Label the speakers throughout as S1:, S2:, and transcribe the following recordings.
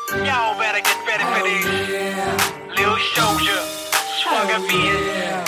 S1: Y'all better get ready for this. Lil Soldier, swung a beat.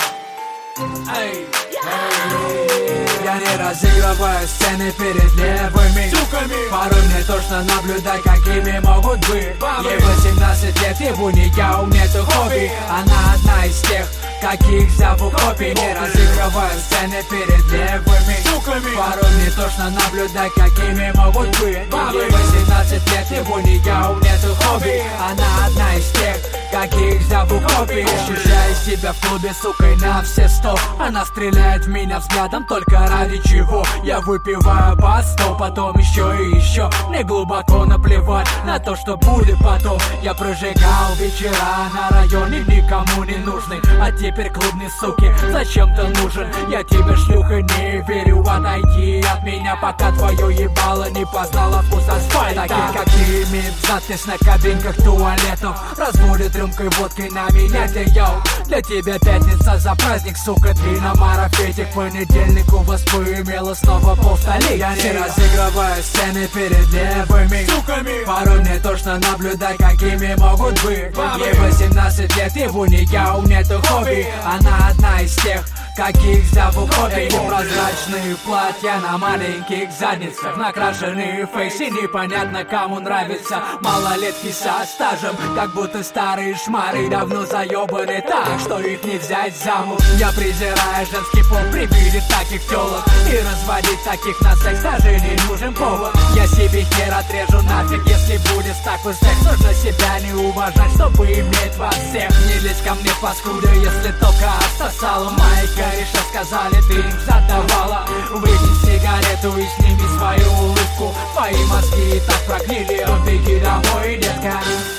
S2: Я не разыгрываю сцены перед левыми суками. Порой мне тошно наблюдать, какими могут быть. Ей 18 лет, и в унике у нету хобби. Она одна из тех, каких зовут копий. Не разыгрываю сцены перед левыми суками. Порой мне тошно наблюдать, какими могут быть. Ей 18 лет, и в унике у нету хобби. Она одна из тех, каких зовут копий. Ощущаю себя в клубе сукой на все 100. Она стреляет в меня взглядом, только ради чего? Я выпиваю по 100, потом еще и еще. Мне глубоко наплевать на то, что будет потом. Я прожигал вечера на районе, никому не нужный. А теперь клубные суки зачем-то нужен. Я тебе, шлюха, не верю, отойди от меня, пока твое ебало не познало вкус асфальта. Таких, как ты, имеют запись на кабинках туалетов. Разводят рюмкой водки на меня, для тебя пятница за праздник, сука, ты на марафете. К понедельнику воспоимела снова полстолетия. Я не разыгрываю сцены перед левыми суками. Порой мне тошно наблюдать, какими могут быть. Ей 18 лет, и в унике у нету хобби. Она одна из тех, каких зовут хобби. Прозрачные платья на маленьких задницах, накрашенные фейсы, непонятно кому нравится. Малолетки со стажем, как будто старые шмары давно заебаны так, что их не взять замуж. Я презираю женский пол при виде таких телок, и разводить таких на секс даже не нужен повод. Я себе хер отрежу нафиг, если будет такой секс. Нужно себя не уважать, чтобы иметь во всех. Не лезь ко мне, паскуда, если только отсосала. Мои кореша сказали, ты им задавала. Выкинь сигарету и сними свою улыбку. Твои мозги и так прогнили, беги домой, детка.